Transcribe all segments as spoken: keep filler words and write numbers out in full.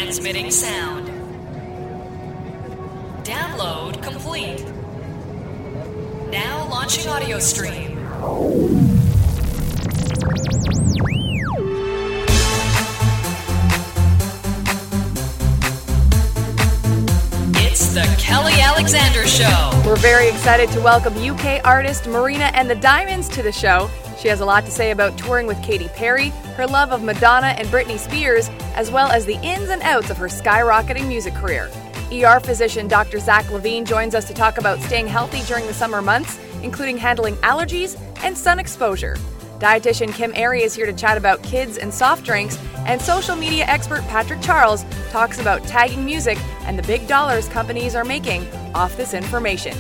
Transmitting sound. Download complete. Now launching audio stream. It's the Kelly Alexander Show. We're very excited to welcome U K artist Marina and the Diamonds to the show. She has a lot to say about touring with Katy Perry, her love of Madonna and Britney Spears, as well as the ins and outs of her skyrocketing music career. E R physician Doctor Zach Levine joins us to talk about staying healthy during the summer months, including handling allergies and sun exposure. Dietitian Kim Airy is here to chat about kids and soft drinks, and social media expert Patrick Charles talks about tagging music and the big dollars companies are making off this information.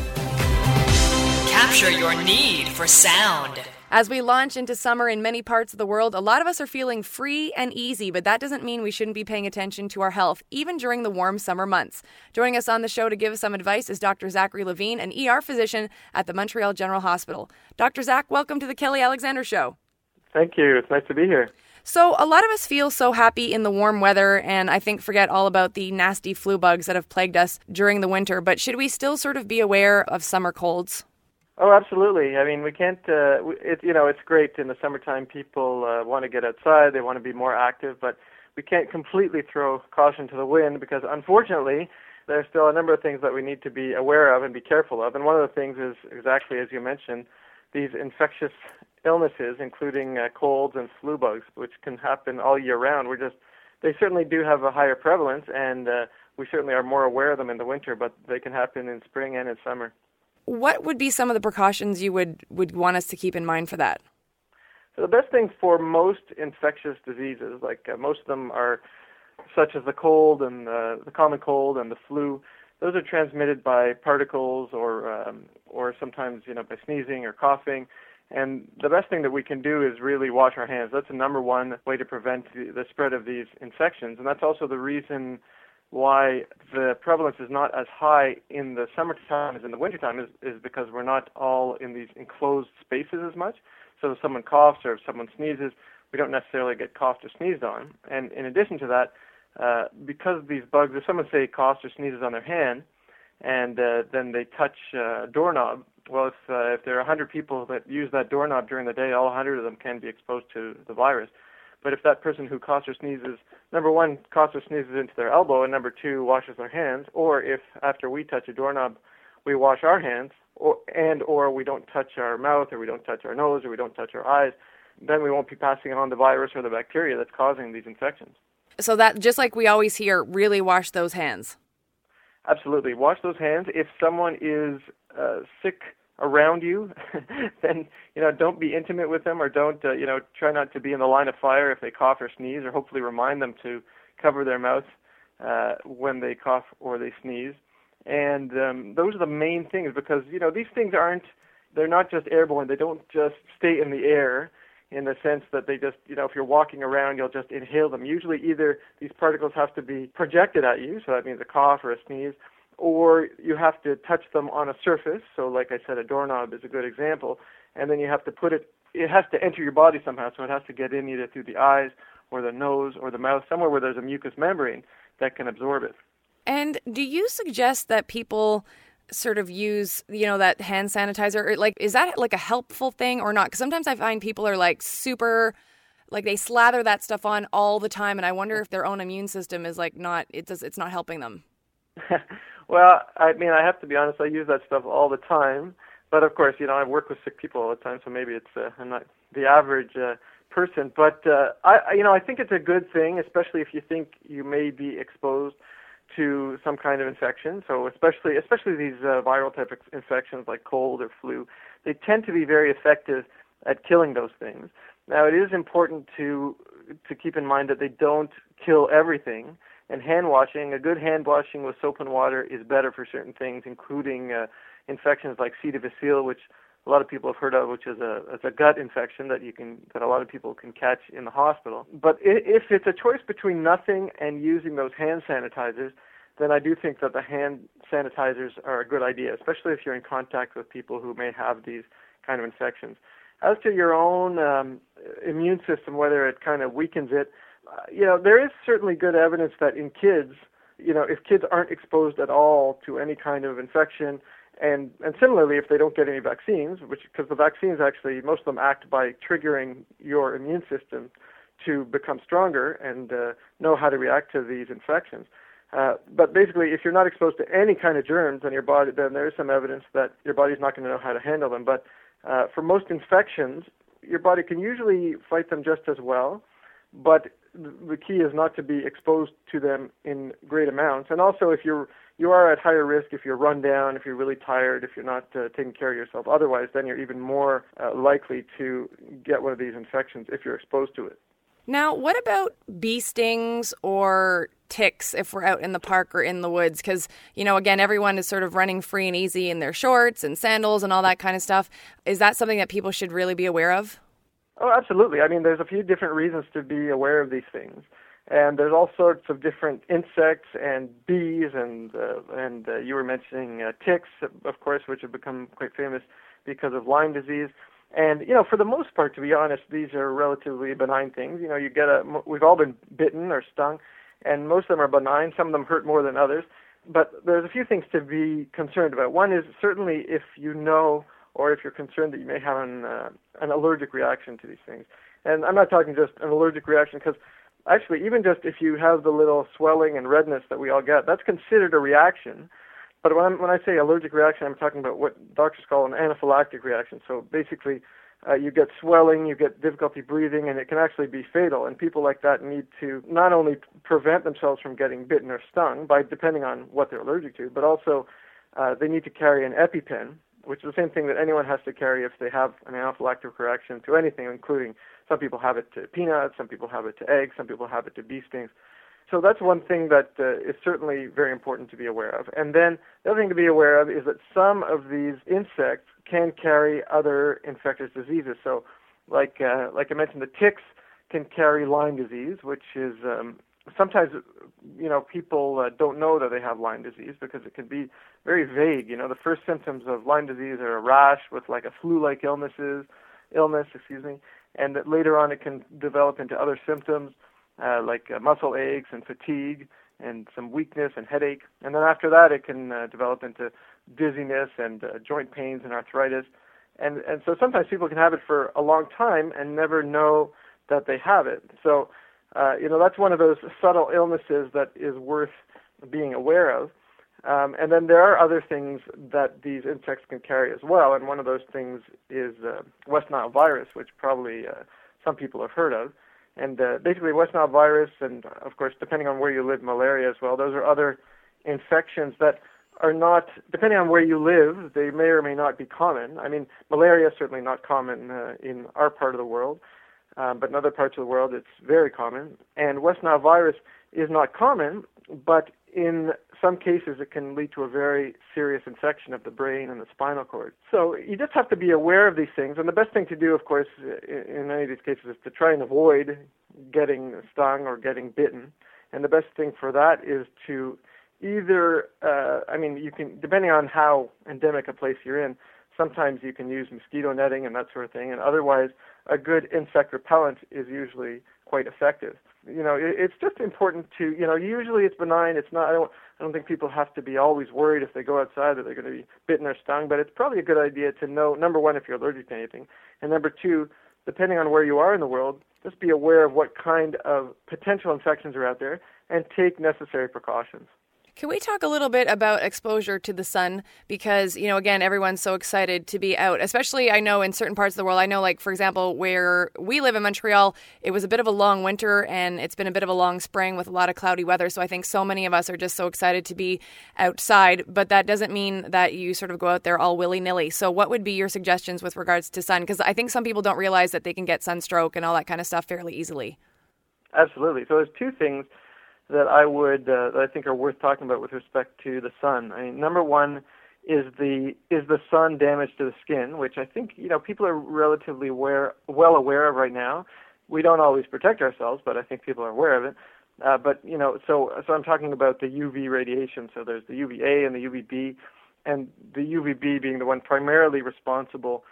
Capture your need for sound. As we launch into summer in many parts of the world, a lot of us are feeling free and easy, but that doesn't mean we shouldn't be paying attention to our health, even during the warm summer months. Joining us on the show to give us some advice is Doctor Zachary Levine, an E R physician at the Montreal General Hospital. Doctor Zach, welcome to the Kelly Alexander Show. Thank you. It's nice to be here. So a lot of us feel so happy in the warm weather and I think forget all about the nasty flu bugs that have plagued us during the winter, but should we still sort of be aware of summer colds? Oh, absolutely. I mean, we can't, uh, it, you know, it's great in the summertime. People uh, want to get outside. They want to be more active, but we can't completely throw caution to the wind because, unfortunately, there's still a number of things that we need to be aware of and be careful of. And one of the things is exactly as you mentioned, these infectious illnesses, including uh, colds and flu bugs, which can happen all year round. We're just, they certainly do have a higher prevalence, and uh, we certainly are more aware of them in the winter, but they can happen in spring and in summer. What would be some of the precautions you would, would want us to keep in mind for that? So the best thing for most infectious diseases, like uh, most of them are such as the cold and uh, the common cold and the flu, those are transmitted by particles or um, or sometimes you know by sneezing or coughing. And the best thing that we can do is really wash our hands. That's the number one way to prevent the, the spread of these infections, and that's also the reason why the prevalence is not as high in the summertime as in the wintertime is, is because we're not all in these enclosed spaces as much. So if someone coughs or if someone sneezes, we don't necessarily get coughed or sneezed on. And in addition to that, uh, because these bugs, if someone, say, coughs or sneezes on their hand and uh, then they touch a uh, doorknob, well, if, uh, if there are one hundred people that use that doorknob during the day, all one hundred of them can be exposed to the virus. But if that person who coughs or sneezes, number one, coughs or sneezes into their elbow, and number two, washes their hands, or if after we touch a doorknob, we wash our hands, or, and or we don't touch our mouth, or we don't touch our nose, or we don't touch our eyes, then we won't be passing on the virus or the bacteria that's causing these infections. So that, just like we always hear, really wash those hands. Absolutely. Wash those hands. If someone is uh, sick around you, then, you know, don't be intimate with them or don't, uh, you know, try not to be in the line of fire if they cough or sneeze, or hopefully remind them to cover their mouth uh, when they cough or they sneeze. And um, those are the main things because, you know, these things aren't, they're not just airborne. They don't just stay in the air in the sense that they just, you know, if you're walking around, you'll just inhale them. Usually either these particles have to be projected at you, so that means a cough or a sneeze, or you have to touch them on a surface. So like I said, a doorknob is a good example. And then you have to put it, it has to enter your body somehow. So it has to get in either through the eyes or the nose or the mouth, somewhere where there's a mucous membrane that can absorb it. And do you suggest that people sort of use, you know, that hand sanitizer? Or like, is that like a helpful thing or not? Because sometimes I find people are like super, like they slather that stuff on all the time. And I wonder if their own immune system is like not, it does, it's not helping them. Well, I mean, I have to be honest, I use that stuff all the time. But of course, you know, I work with sick people all the time, so maybe it's uh, I'm not the average uh, person. But, uh, I, you know, I think it's a good thing, especially if you think you may be exposed to some kind of infection. So especially especially these uh, viral type of infections like cold or flu, they tend to be very effective at killing those things. Now, it is important to to keep in mind that they don't kill everything. And hand washing, a good hand washing with soap and water is better for certain things, including uh, infections like C. difficile, which a lot of people have heard of, which is a, it's a gut infection that you can that a lot of people can catch in the hospital. But if it's a choice between nothing and using those hand sanitizers, then I do think that the hand sanitizers are a good idea, especially if you're in contact with people who may have these kind of infections. As to your own um, immune system, whether it kind of weakens it, uh, you know, there is certainly good evidence that in kids, you know, if kids aren't exposed at all to any kind of infection, and, and similarly, if they don't get any vaccines, which because the vaccines actually, most of them act by triggering your immune system to become stronger and uh, know how to react to these infections. Uh, but basically, if you're not exposed to any kind of germs in your body, then there is some evidence that your body's not going to know how to handle them. But uh, for most infections, your body can usually fight them just as well. But the key is not to be exposed to them in great amounts. And also, if you're you are at higher risk, if you're run down, if you're really tired, if you're not uh, taking care of yourself. Otherwise, then you're even more uh, likely to get one of these infections if you're exposed to it. Now, what about bee stings or ticks if we're out in the park or in the woods? Because, you know, again, everyone is sort of running free and easy in their shorts and sandals and all that kind of stuff. Is that something that people should really be aware of? Oh, absolutely. I mean, there's a few different reasons to be aware of these things. And there's all sorts of different insects and bees, and uh, and uh, you were mentioning uh, ticks, of course, which have become quite famous because of Lyme disease. And, you know, for the most part, to be honest, these are relatively benign things. You know, you get a, we've all been bitten or stung, and most of them are benign. Some of them hurt more than others. But there's a few things to be concerned about. One is certainly if you know or if you're concerned that you may have an, uh, an allergic reaction to these things. And I'm not talking just an allergic reaction because actually even just if you have the little swelling and redness that we all get, that's considered a reaction. But when, I'm, when I say allergic reaction, I'm talking about what doctors call an anaphylactic reaction. So basically, uh, you get swelling, you get difficulty breathing, and it can actually be fatal. And people like that need to not only prevent themselves from getting bitten or stung, by depending on what they're allergic to, but also uh, they need to carry an EpiPen, which is the same thing that anyone has to carry if they have an anaphylactic reaction to anything, including some people have it to peanuts, some people have it to eggs, some people have it to bee stings. So that's one thing that uh, is certainly very important to be aware of. And then the other thing to be aware of is that some of these insects can carry other infectious diseases. So like uh, like I mentioned, the ticks can carry Lyme disease, which is um, sometimes, you know, people uh, don't know that they have Lyme disease because it can be very vague. You know, the first symptoms of Lyme disease are a rash with like a flu-like illnesses, illness, excuse me, and that later on it can develop into other symptoms. Uh, like uh, muscle aches and fatigue and some weakness and headache. And then after that, it can uh, develop into dizziness and uh, joint pains and arthritis. And and so sometimes people can have it for a long time and never know that they have it. So, uh, you know, that's one of those subtle illnesses that is worth being aware of. Um, and then there are other things that these insects can carry as well. And one of those things is uh, West Nile virus, which probably uh, some people have heard of. And uh, basically West Nile virus and, of course, depending on where you live, malaria as well, those are other infections that are not, depending on where you live, they may or may not be common. I mean, malaria is certainly not common uh, in our part of the world, um, but in other parts of the world it's very common. And West Nile virus is not common, but in some cases it can lead to a very serious infection of the brain and the spinal cord. So you just have to be aware of these things. And the best thing to do, of course, in any of these cases is to try and avoid getting stung or getting bitten. And the best thing for that is to either, uh, I mean, you can, depending on how endemic a place you're in, sometimes you can use mosquito netting and that sort of thing. And otherwise, a good insect repellent is usually quite effective. You know, it's just important to, you know, usually it's benign. It's not, I don't, I don't think people have to be always worried if they go outside that they're going to be bitten or stung, but it's probably a good idea to know, number one, if you're allergic to anything, and number two, depending on where you are in the world, just be aware of what kind of potential infections are out there and take necessary precautions. Can we talk a little bit about exposure to the sun? Because, you know, again, everyone's so excited to be out, especially I know in certain parts of the world. I know, like, for example, where we live in Montreal, it was a bit of a long winter and it's been a bit of a long spring with a lot of cloudy weather. So I think so many of us are just so excited to be outside. But that doesn't mean that you sort of go out there all willy-nilly. So what would be your suggestions with regards to sun? Because I think some people don't realize that they can get sunstroke and all that kind of stuff fairly easily. Absolutely. So there's two things that I would uh, that I think are worth talking about with respect to the sun. I mean, number one is the is the sun damage to the skin, which I think, you know, people are relatively aware, well aware of right now. We don't always protect ourselves, but I think people are aware of it. Uh, but you know, so so I'm talking about the U V radiation. So there's the U V A and the U V B, and the U V B being the one primarily responsible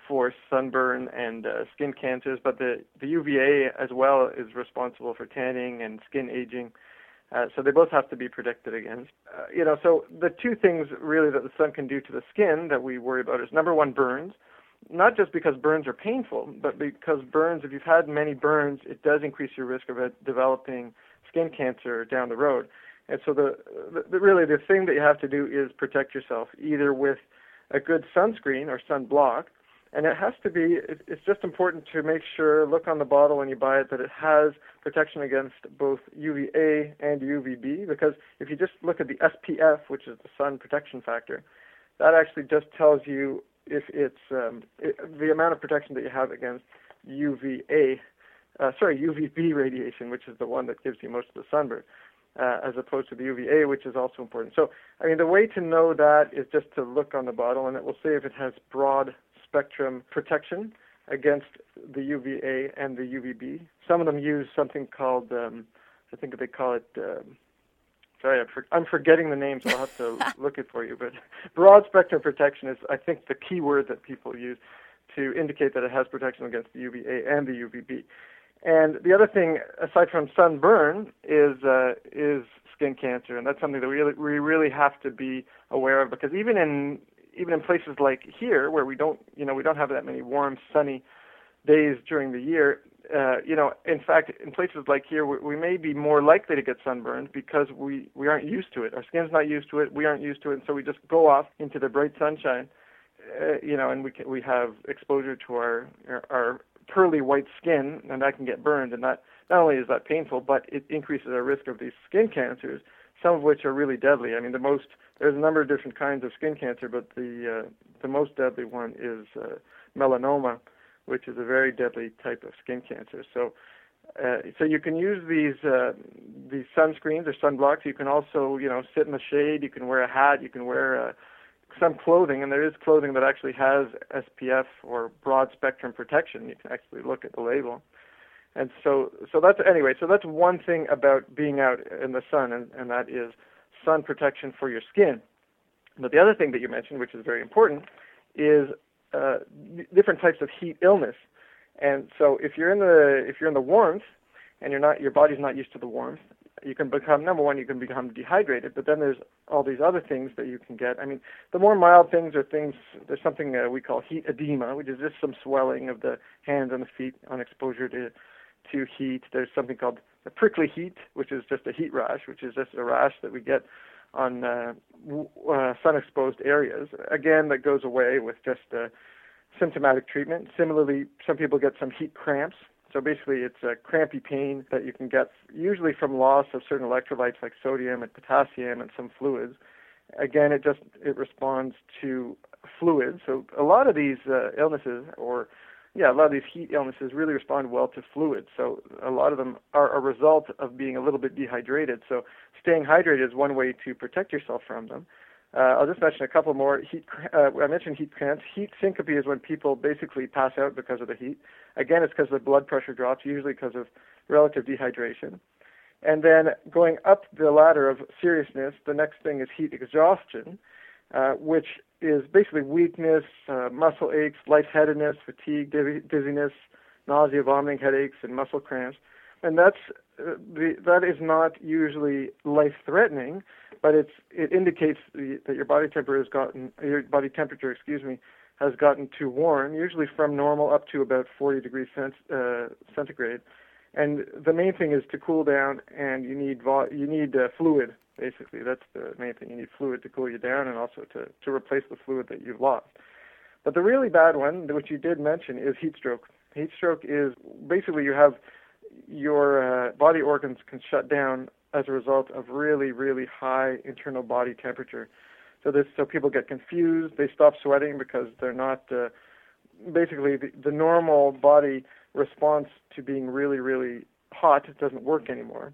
for sunburn and uh, skin cancers, but the, the U V A as well is responsible for tanning and skin aging. Uh, so they both have to be protected against. Uh, you know, so the two things really that the sun can do to the skin that we worry about is, number one, burns. Not just because burns are painful, but because burns, if you've had many burns, it does increase your risk of it developing skin cancer down the road. And so the, the really the thing that you have to do is protect yourself, either with a good sunscreen or sunblock. And it has to be, it's just important to make sure, look on the bottle when you buy it, that it has protection against both U V A and U V B, because if you just look at the S P F, which is the sun protection factor, that actually just tells you if it's um, it, the amount of protection that you have against U V A, uh, sorry, U V B radiation, which is the one that gives you most of the sunburn, uh, as opposed to the U V A, which is also important. So, I mean, the way to know that is just to look on the bottle, and it will say if it has broad spectrum protection against the U V A and the U V B. Some of them use something called, um, I think they call it, um, sorry, I'm, for, I'm forgetting the names, so I'll have to look it for you, but broad spectrum protection is, I think, the key word that people use to indicate that it has protection against the U V A and the U V B. And the other thing, aside from sunburn, is uh, is skin cancer, and that's something that we really, we really have to be aware of, because even in even in places like here, where we don't, you know, we don't have that many warm, sunny days during the year, uh, you know, in fact, in places like here, we, we may be more likely to get sunburned because we, we aren't used to it. Our skin's not used to it, we aren't used to it, and so we just go off into the bright sunshine, uh, you know, and we can, we have exposure to our, our our pearly white skin, and that can get burned, and that not only is that painful, but it increases our risk of these skin cancers, some of which are really deadly. I mean, the most there's a number of different kinds of skin cancer, but the uh, the most deadly one is uh, melanoma, which is a very deadly type of skin cancer. So, uh, so you can use these uh, these sunscreens or sunblocks. You can also, you know, sit in the shade. You can wear a hat. You can wear uh, some clothing, and there is clothing that actually has S P F or broad spectrum protection. You can actually look at the label. And so, so that's anyway. So that's one thing about being out in the sun, and, and that is sun protection for your skin. But the other thing that you mentioned, which is very important, is uh, different types of heat illness. And so, if you're in the if you're in the warmth, and you're not, your body's not used to the warmth, you can become, number one, you can become dehydrated. But then there's all these other things that you can get. I mean, the more mild things are things. There's something uh, we call heat edema, which is just some swelling of the hands and the feet on exposure to to heat. There's something called a prickly heat, which is just a heat rash, which is just a rash that we get on uh, uh, sun-exposed areas. Again, that goes away with just uh, symptomatic treatment. Similarly, some people get some heat cramps. So basically, it's a crampy pain that you can get usually from loss of certain electrolytes like sodium and potassium and some fluids. Again, it just it responds to fluids. So a lot of these uh, illnesses or Yeah, a lot of these heat illnesses really respond well to fluids. So a lot of them are a result of being a little bit dehydrated. So staying hydrated is one way to protect yourself from them. Uh, I'll just mention a couple more. Heat, uh, I mentioned heat cramps. Heat syncope is when people basically pass out because of the heat. Again, it's because the blood pressure drops, usually because of relative dehydration. And then going up the ladder of seriousness, the next thing is heat exhaustion, uh, which is basically weakness, uh, muscle aches, lightheadedness, fatigue, dizziness, nausea, vomiting, headaches, and muscle cramps. And that's uh, the, that is not usually life-threatening, but it's it indicates the, that your body temperature has gotten your body temperature, excuse me, has gotten too warm, usually from normal up to about forty degrees cent, uh, centigrade. And the main thing is to cool down, and you need vo- you need uh, fluid. Basically, that's the main thing. You need fluid to cool you down, and also to, to replace the fluid that you've lost. But the really bad one, which you did mention, is heat stroke. Heat stroke is basically you have your uh, body organs can shut down as a result of really, really high internal body temperature. So this, so people get confused. They stop sweating because they're not. Uh, basically, the, the normal body response to being really, really hot doesn't work anymore.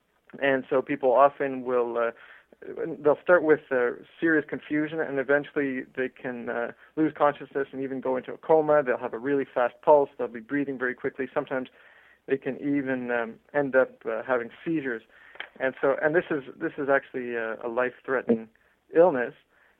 And so people often will, uh, they'll start with uh, serious confusion, and eventually they can uh, lose consciousness and even go into a coma. They'll have a really fast pulse. They'll be breathing very quickly. Sometimes they can even um, end up uh, having seizures. And so, and this is this is actually a, a life-threatening illness.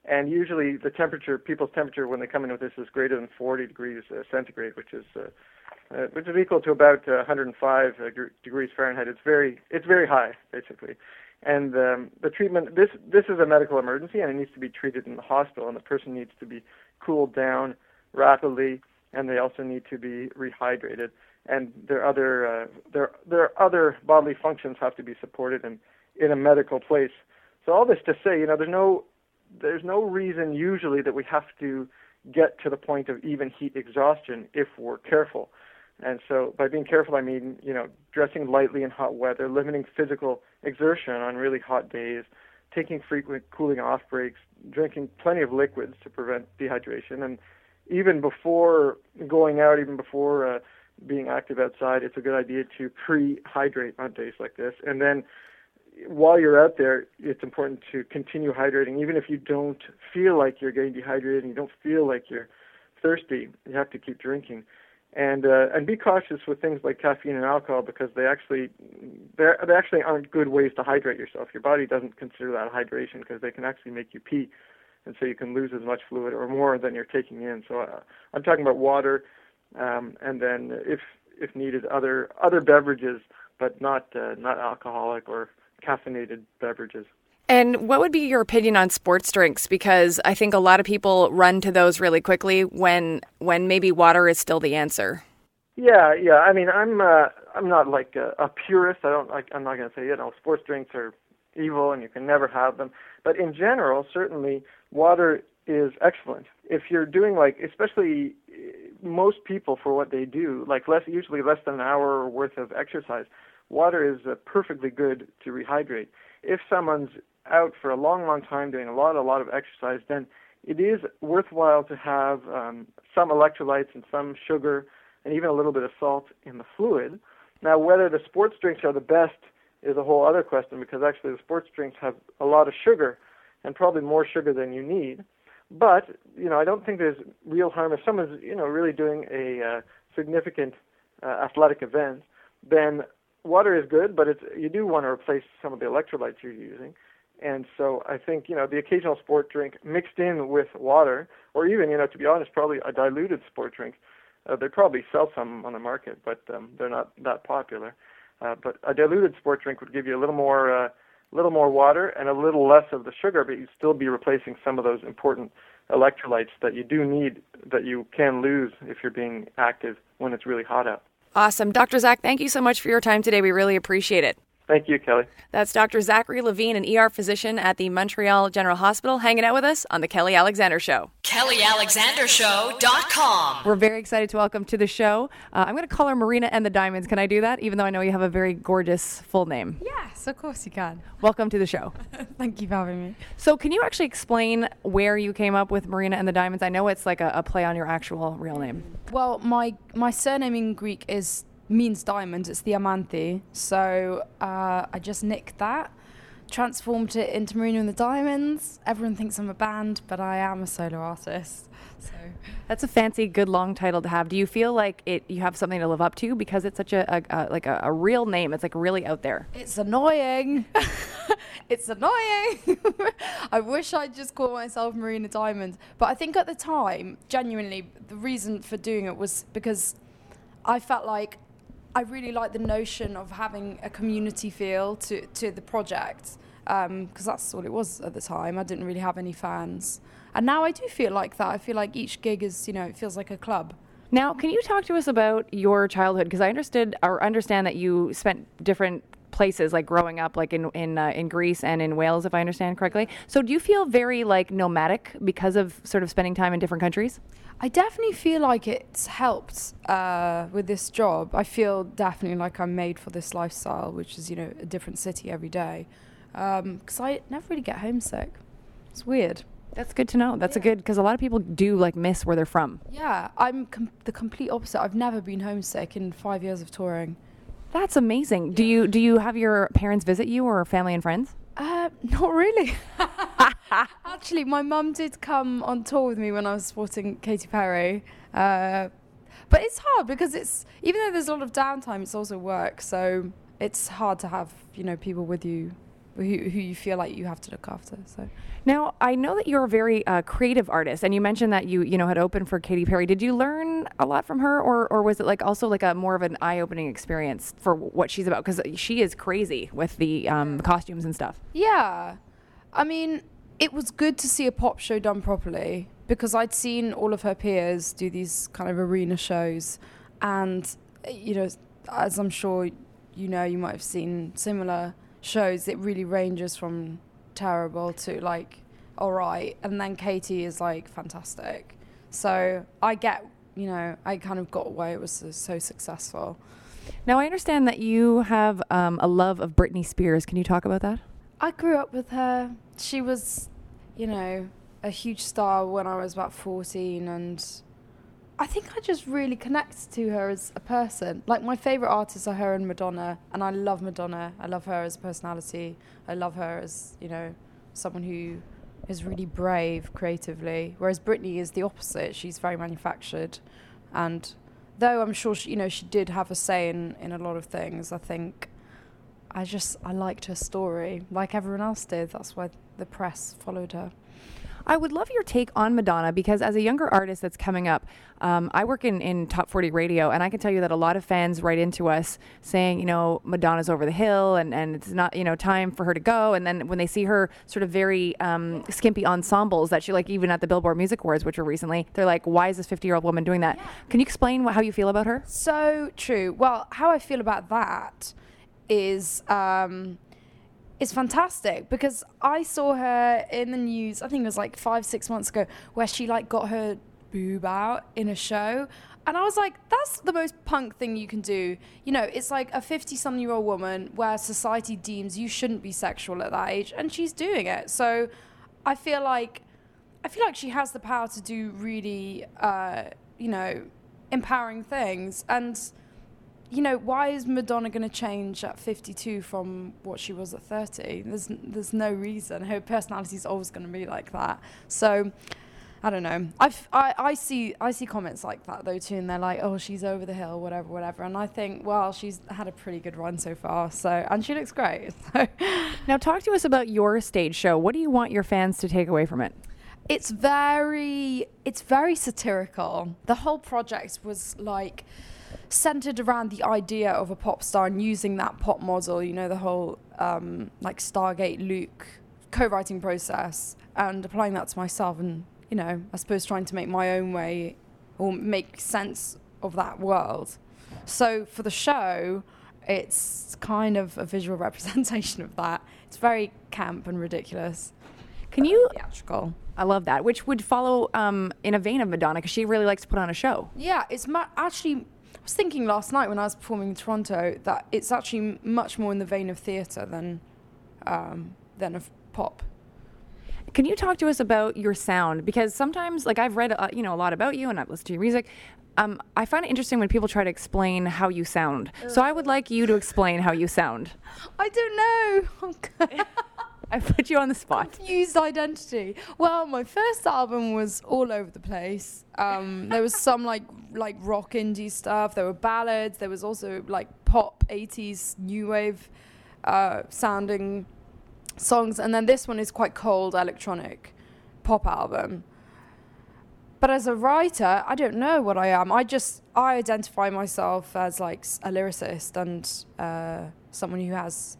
And usually the temperature, people's temperature when they come in with this is greater than forty degrees uh, centigrade, which is uh, uh, which is equal to about uh, one hundred five uh, degrees Fahrenheit. It's very it's very high, basically. And um, the treatment, this this is a medical emergency, and it needs to be treated in the hospital, and the person needs to be cooled down rapidly, and they also need to be rehydrated. And their other uh, their their other bodily functions have to be supported in in a medical place. So all this to say, you know, there's no there's no reason usually that we have to get to the point of even heat exhaustion if we're careful. And so by being careful, I mean, you know, dressing lightly in hot weather, limiting physical exertion on really hot days, taking frequent cooling off breaks, drinking plenty of liquids to prevent dehydration. And even before going out, even before uh, being active outside, it's a good idea to pre-hydrate on days like this. And then while you're out there, it's important to continue hydrating. Even if you don't feel like you're getting dehydrated and you don't feel like you're thirsty, you have to keep drinking. And uh, and be cautious with things like caffeine and alcohol, because they actually they they actually aren't good ways to hydrate yourself. Your body doesn't consider that hydration, because they can actually make you pee, and so you can lose as much fluid or more than you're taking in. So uh, I'm talking about water, um, and then if if needed, other other beverages, but not uh, not alcoholic or caffeinated beverages. And what would be your opinion on sports drinks? Because I think a lot of people run to those really quickly when when maybe water is still the answer. Yeah, yeah. I mean, I'm uh, I'm not like a, a purist. I don't like. I'm not going to say, you know, sports drinks are evil and you can never have them. But in general, certainly water is excellent. If you're doing like, especially most people for what they do, like less usually less than an hour worth of exercise, water is uh, perfectly good to rehydrate. If someone's out for a long, long time doing a lot, a lot of exercise, then it is worthwhile to have um, some electrolytes and some sugar and even a little bit of salt in the fluid. Now, whether the sports drinks are the best is a whole other question, because actually the sports drinks have a lot of sugar and probably more sugar than you need. But, you know, I don't think there's real harm if someone's, you know, really doing a uh, significant uh, athletic event, then water is good, but it's you do want to replace some of the electrolytes you're using. And so I think, you know, the occasional sport drink mixed in with water, or even, you know, to be honest, probably a diluted sport drink. Uh, they probably sell some on the market, but um, they're not that popular. Uh, but a diluted sport drink would give you a little more, uh, little more water and a little less of the sugar, but you'd still be replacing some of those important electrolytes that you do need, that you can lose if you're being active when it's really hot out. Awesome. Doctor Zach, thank you so much for your time today. We really appreciate it. Thank you, Kelly. That's Doctor Zachary Levine, an E R physician at the Montreal General Hospital, hanging out with us on The Kelly Alexander Show. Kelly Alexander Show dot com. We're very excited to welcome to the show. Uh, I'm going to call her Marina and the Diamonds. Can I do that? Even though I know you have a very gorgeous full name. Yes, of course you can. Welcome to the show. Thank you for having me. So can you actually explain where you came up with Marina and the Diamonds? I know it's like a, a play on your actual real name. Well, my, my surname in Greek is means diamond. It's the Diamanthi. So uh, I just nicked that, transformed it into Marina and the Diamonds. Everyone thinks I'm a band, but I am a solo artist. So that's a fancy, good long title to have. Do you feel like it? You have something to live up to because it's such a, a, a like a, a real name? It's like really out there. It's annoying. It's annoying. I wish I'd just call myself Marina Diamond, but I think at the time, genuinely, the reason for doing it was because I felt like I really like the notion of having a community feel to, to the project, because um, that's all it was at the time. I didn't really have any fans. And now I do feel like that. I feel like each gig is, you know, it feels like a club. Now, can you talk to us about your childhood? Because I understood or understand that you spent different places, like growing up, like in in uh, in Greece and in Wales, if I understand correctly. So do you feel very like nomadic because of sort of spending time in different countries? I definitely feel like it's helped uh, with this job. I feel definitely like I'm made for this lifestyle, which is, you know, a different city every day. Because um, I never really get homesick. It's weird. That's good to know. That's yeah. a good, because a lot of people do like miss where they're from. Yeah, I'm com- the complete opposite. I've never been homesick in five years of touring. That's amazing. Yeah. Do you do you have your parents visit you or family and friends? Uh, not really. Actually, my mum did come on tour with me when I was supporting Katy Perry. Uh, but it's hard because it's, even though there's a lot of downtime, it's also work. So it's hard to have, you know, people with you who, who you feel like you have to look after. So now I know that you're a very uh, creative artist, and you mentioned that you you know had opened for Katy Perry. Did you learn a lot from her, or or was it like also like a more of an eye-opening experience for what she's about? Because she is crazy with the um, costumes and stuff. Yeah, I mean, it was good to see a pop show done properly, because I'd seen all of her peers do these kind of arena shows, and you know, as I'm sure you know, you might have seen similar shows. It really ranges from terrible to like all right, and then Katy is like fantastic. So I get, you know, I kind of got why it was so, so successful. Now I understand that you have um, a love of Britney Spears. Can you talk about that? I grew up with her. She was, you know, a huge star when I was about fourteen, and I think I just really connect to her as a person. Like, my favourite artists are her and Madonna, and I love Madonna. I love her as a personality. I love her as, you know, someone who is really brave creatively, whereas Britney is the opposite. She's very manufactured, and though I'm sure she, you know, she did have a say in, in a lot of things, I think I just, I liked her story, like everyone else did. That's why the press followed her. I would love your take on Madonna, because as a younger artist that's coming up, um, I work in, in Top forty radio, and I can tell you that a lot of fans write into us saying, you know, Madonna's over the hill, and, and it's not, you know, time for her to go. And then when they see her sort of very um, skimpy ensembles that she, like, even at the Billboard Music Awards, which were recently, they're like, why is this fifty-year-old woman doing that? Yeah. Can you explain what, how you feel about her? So true. Well, how I feel about that is... Um, It's fantastic, because I saw her in the news, I think it was like five, six months ago, where she like got her boob out in a show. And I was like, that's the most punk thing you can do. You know, it's like a fifty-something-year-old woman where society deems you shouldn't be sexual at that age, and she's doing it. So I feel like, I feel like she has the power to do really, uh, you know, empowering things. And you know, why is Madonna going to change at fifty-two from what she was at thirty? There's there's no reason. Her personality is always going to be like that. So, I don't know. I've, I I see I see comments like that though too, and they're like, oh, she's over the hill, whatever, whatever. And I think, well, she's had a pretty good run so far. So, and she looks great. So. Now, talk to us about your stage show. What do you want your fans to take away from it? It's very it's very satirical. The whole project was like centered around the idea of a pop star and using that pop model, you know, the whole um, like Stargate Luke co-writing process, and applying that to myself, and, you know, I suppose trying to make my own way or make sense of that world. So for the show, it's kind of a visual representation of that. It's very camp and ridiculous. Can you... Theatrical. I love that, which would follow um, in a vein of Madonna, because she really likes to put on a show. Yeah, it's ma- actually... I was thinking last night when I was performing in Toronto that it's actually much more in the vein of theatre than um, than of pop. Can you talk to us about your sound? Because sometimes, like, I've read uh, you know a lot about you, and I've listened to your music. Um, I find it interesting when people try to explain how you sound. Uh, so I would like you to explain how you sound. I don't know. I put you on the spot. Confused identity. Well, my first album was all over the place. Um, there was some like like rock indie stuff. There were ballads. There was also like pop eighties new wave uh, sounding songs. And then this one is quite cold electronic pop album. But as a writer, I don't know what I am. I just I identify myself as like a lyricist and uh, someone who has,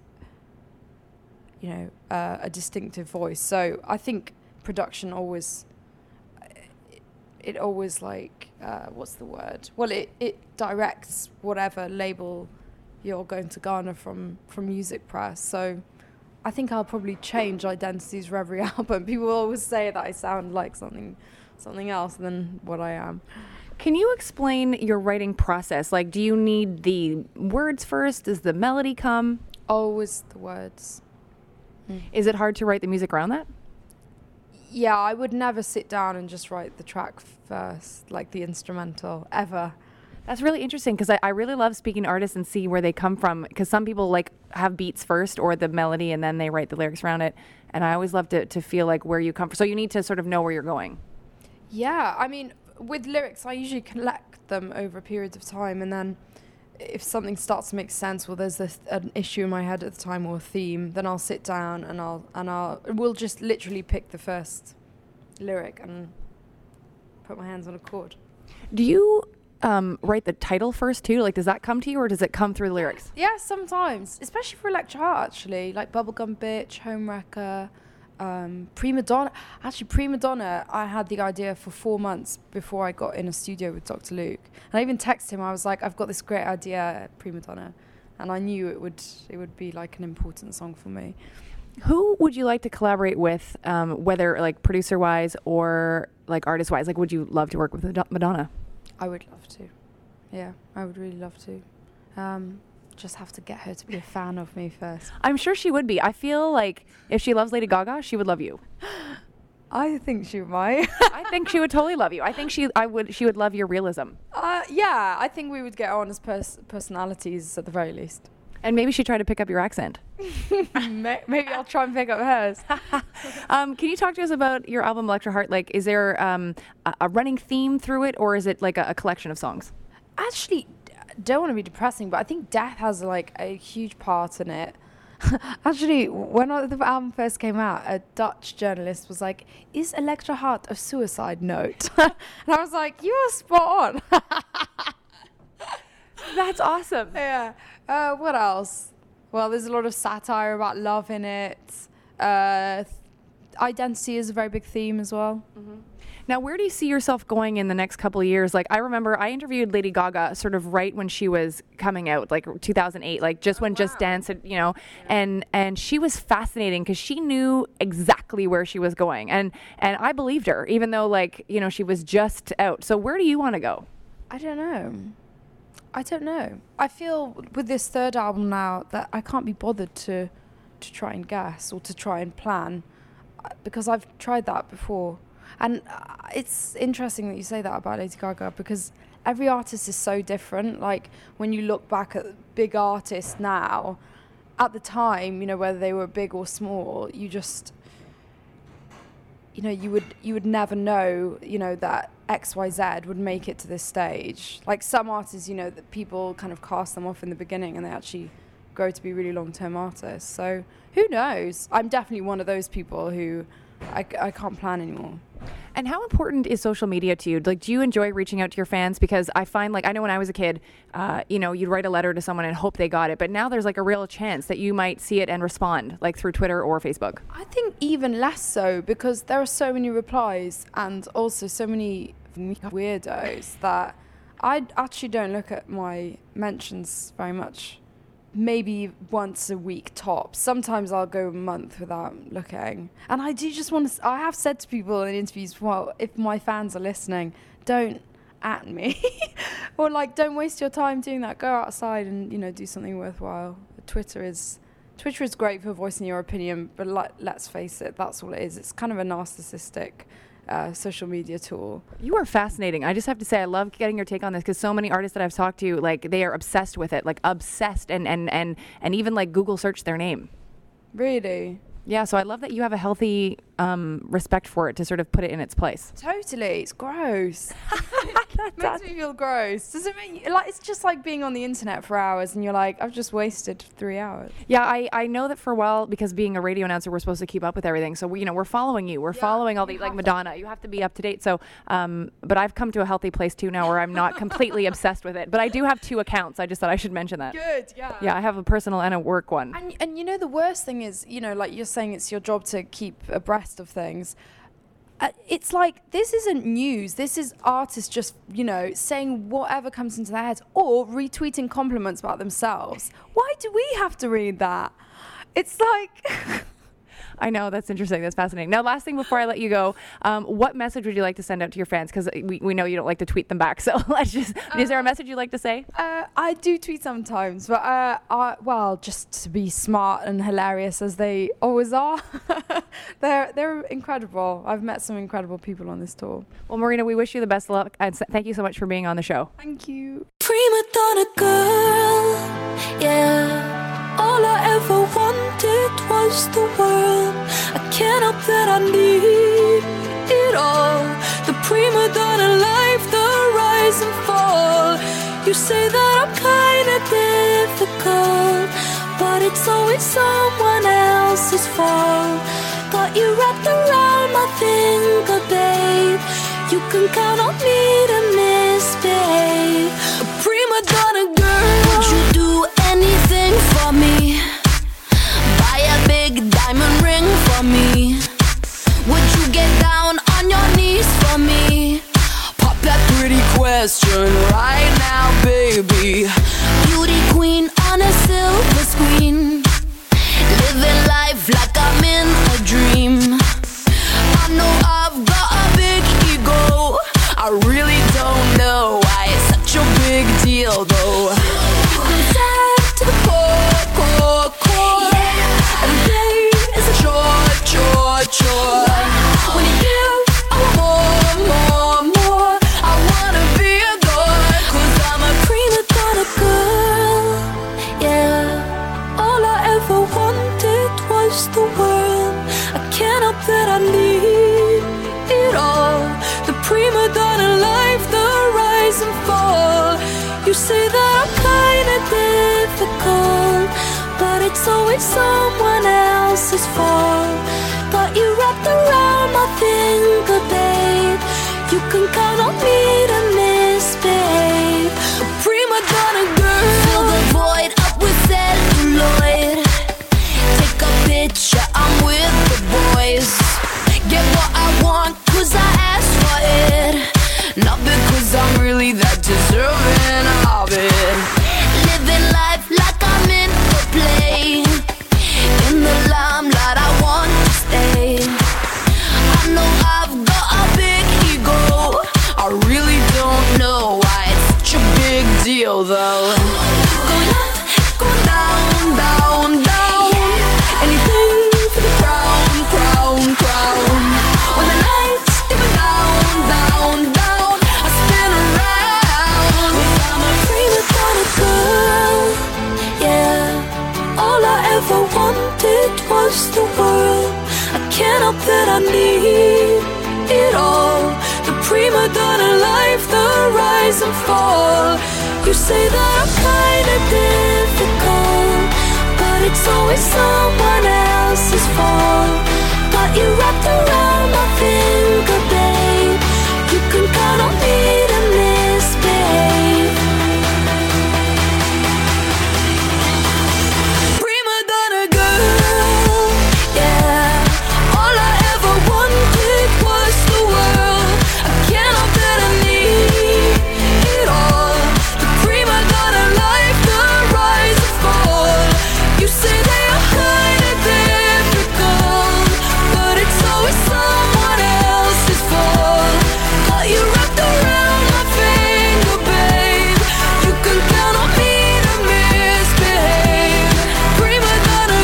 you know, uh, a distinctive voice. So I think production always, it, it always like, uh, what's the word? Well, it, it directs whatever label you're going to garner from, from music press. So I think I'll probably change identities for every album. People always say that I sound like something, something else than what I am. Can you explain your writing process? Like, do you need the words first? Does the melody come? Always the words. Mm. Is it hard to write the music around that? Yeah, I would never sit down and just write the track first, like the instrumental, ever. That's really interesting, because I, I really love speaking to artists and see where they come from, because some people like have beats first or the melody and then they write the lyrics around it. And I always love to, to feel like where you come from. So you need to sort of know where you're going. Yeah, I mean, with lyrics, I usually collect them over periods of time, and then if something starts to make sense, well, there's this, an issue in my head at the time or a theme, then I'll sit down and I'll and I'll we'll just literally pick the first lyric and put my hands on a chord. Do you um, write the title first too? Like, does that come to you, or does it come through the lyrics? Yeah, sometimes, especially for electro art, actually, like Bubblegum Bitch, Homewrecker, um, Prima Donna. Actually, Prima Donna, I had the idea for four months before I got in a studio with Doctor Luke, and I even texted him. I was like, I've got this great idea, Prima Donna, and I knew it would it would be like an important song for me. Who would you like to collaborate with, um, whether like producer wise or like artist wise? Like, would you love to work with Madonna? I would love to. Yeah, I would really love to. Um, just have to get her to be a fan of me first. I'm sure she would be. I feel like if she loves Lady Gaga, she would love you. I think she might. I think she would totally love you. I think she, I would, she would love your realism. Uh, yeah, I think we would get on as pers- personalities at the very least. And maybe she'd try to pick up your accent. Maybe I'll try and pick up hers. um, can you talk to us about your album Electro Heart? Like, is there um, a, a running theme through it, or is it like a, a collection of songs? Actually, don't want to be depressing, but I think death has like a huge part in it. Actually, when I, the album first came out, a Dutch journalist was like, "Is Electro Heart a suicide note?" And I was like, "You are spot on." That's awesome. Yeah. Uh, what else? Well, there's a lot of satire about love in it. Uh, th- identity is a very big theme as well. Mm-hmm. Now, where do you see yourself going in the next couple of years? Like, I remember I interviewed Lady Gaga sort of right when she was coming out, like two thousand eight, like just oh, when wow. Just Dance had, you know, yeah. and and she was fascinating because she knew exactly where she was going. And, and I believed her, even though, like, you know, she was just out. So where do you want to go? I don't know. I don't know. I feel with this third album now that I can't be bothered to to try and guess or to try and plan, because I've tried that before. And uh, it's interesting that you say that about Lady Gaga, because every artist is so different. Like, when you look back at big artists now, at the time, you know, whether they were big or small, you just, you know, you would you would never know, you know, that X Y Z would make it to this stage. Like some artists, you know, that people kind of cast them off in the beginning and they actually grow to be really long-term artists. So who knows? I'm definitely one of those people who I, I can't plan anymore. And how important is social media to you? Like, do you enjoy reaching out to your fans? Because I find, like, I know when I was a kid, uh, you know, you'd write a letter to someone and hope they got it. But now there's like a real chance that you might see it and respond, like through Twitter or Facebook. I think even less so, because there are so many replies and also so many weirdos that I actually don't look at my mentions very much. Maybe once a week tops. Sometimes I'll go a month without looking. And I do just want to, I have said to people in interviews, well, if my fans are listening, don't at me. Or like, don't waste your time doing that. Go outside and, you know, do something worthwhile. Twitter is, Twitter is great for voicing your opinion, but like, let's face it, that's all it is. It's kind of a narcissistic Uh, social media tool. You are fascinating. I just have to say, I love getting your take on this, because so many artists that I've talked to, like, they are obsessed with it, like obsessed, and and and and even like Google search their name. Really? Yeah. So I love that you have a healthy um, respect for it to sort of put it in its place. Totally. It's gross. It makes me feel gross. Does it make you, like, it's just like being on the internet for hours and you're like, I've just wasted three hours. Yeah, I, I know that for a while, because being a radio announcer, we're supposed to keep up with everything. So we, you know, we're following you. We're yeah, following all the, like Madonna. You have to be up to date. So, um, but I've come to a healthy place too now where I'm not completely obsessed with it. But I do have two accounts. I just thought I should mention that. Good, yeah. Yeah, I have a personal and a work one. And and you know, the worst thing is, you know, like you're saying, it's your job to keep abreast of things. Uh, it's like, this isn't news. This is artists just, you know, saying whatever comes into their heads or retweeting compliments about themselves. Why do we have to read that? It's like... I know, that's interesting. That's fascinating. Now, last thing before I let you go, um, what message would you like to send out to your fans? Because we, we know you don't like to tweet them back. So let's just, uh, is there a message you'd like to say? Uh, I do tweet sometimes, but, uh, I, well, just to be smart and hilarious as they always are. they're, they're incredible. I've met some incredible people on this tour. Well, Marina, we wish you the best of luck. And thank you so much for being on the show. Thank you. Prima donna girl, yeah. All I ever wanted was the world. I can't help that I need it all. The prima donna life, the rise and fall. You say that I'm kinda difficult, but it's always someone else's fault. Got you wrapped around my finger, babe. You can count on me to misbehave. A prima donna girl. Would you do anything for me? Buy a big diamond ring for me? Would you get down on your knees for me? Pop that pretty question right now, baby. Beauty queen on a silver screen, living life like I'm in a dream. I know I've got a big ego. I really don't know why it's such a big deal, though. I'm sad to the core, core, core. Every day is a chore, chore, chore. When you give, I want more, more, more. I wanna be adored, 'cause I'm a prima donna girl. Yeah, all I ever wanted was the world. I can't help that I need it all. The prima donna life, the rise and fall. You say that I'm kinda difficult, but it's always someone else's fault. Got you wrapped around my finger, babe. You can count on me to misbehave. A prima donna girl. Fill the void up with celluloid. Take a picture, I'm with the boys. Get what I want, 'cause I asked for it. Not because I'm really that deserving of it. Living life like I'm in a play. In the limelight, I want to stay. I know I've got a big ego. I really don't know why it's such a big deal, though. Going up, going down, down, down. Anything for the crown, crown, crown. When the night's dipping down, down, down, I spin around. 'Cause I'm a prima donna girl. Yeah, all I ever wanted was the world. I can't help that I need it all. The prima donna life, the rise and fall. You say that I'm kinda difficult, but it's always someone else's fault. Got you wrapped around my finger, babe. You can count on me to misbehave. Prima donna girl, yeah. All I ever wanted was the world. I can't help that I need it all. The prima donna life, the rise and fall. You say they are kinda difficult, but it's always someone else's fault. Got you wrapped around my finger, babe. You can count on me to misbehave. Prima donna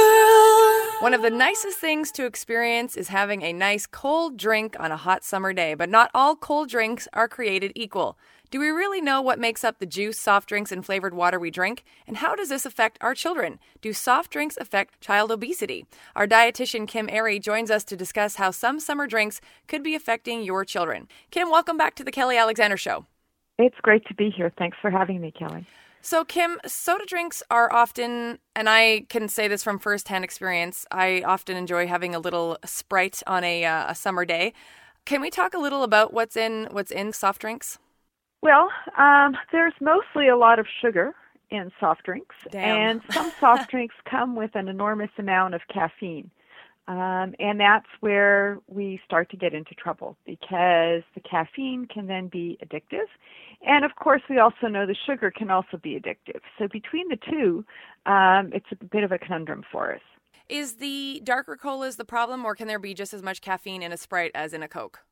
girl. One of the nicest things to experience is having a nice cold drink on a hot summer day, but not all cold drinks are created equal. Do we really know what makes up the juice, soft drinks, and flavored water we drink? And how does this affect our children? Do soft drinks affect child obesity? Our dietitian, Kim Airy, joins us to discuss how some summer drinks could be affecting your children. Kim, welcome back to the Kelly Alexander Show. It's great to be here. Thanks for having me, Kelly. So, Kim, soda drinks are often, and I can say this from firsthand experience, I often enjoy having a little Sprite on a, uh, a summer day. Can we talk a little about what's in what's in soft drinks? Well, um, there's mostly a lot of sugar in soft drinks, Damn. and some soft drinks come with an enormous amount of caffeine. Um, and that's where we start to get into trouble, because the caffeine can then be addictive. And, of course, we also know the sugar can also be addictive. So between the two, um, it's a bit of a conundrum for us. Is the darker colas the problem, or can there be just as much caffeine in a Sprite as in a Coke?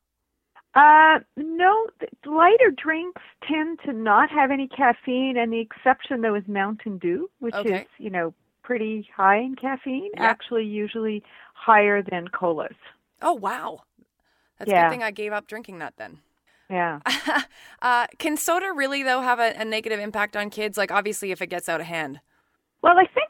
Uh, no, lighter drinks tend to not have any caffeine, and the exception, though, is Mountain Dew, which Okay. is, you know, pretty high in caffeine, Yeah. actually usually higher than colas. Oh, wow. That's a Yeah. good thing I gave up drinking that then. Yeah. uh, can soda really, though, have a, a negative impact on kids? Like, obviously, if it gets out of hand. Well, I think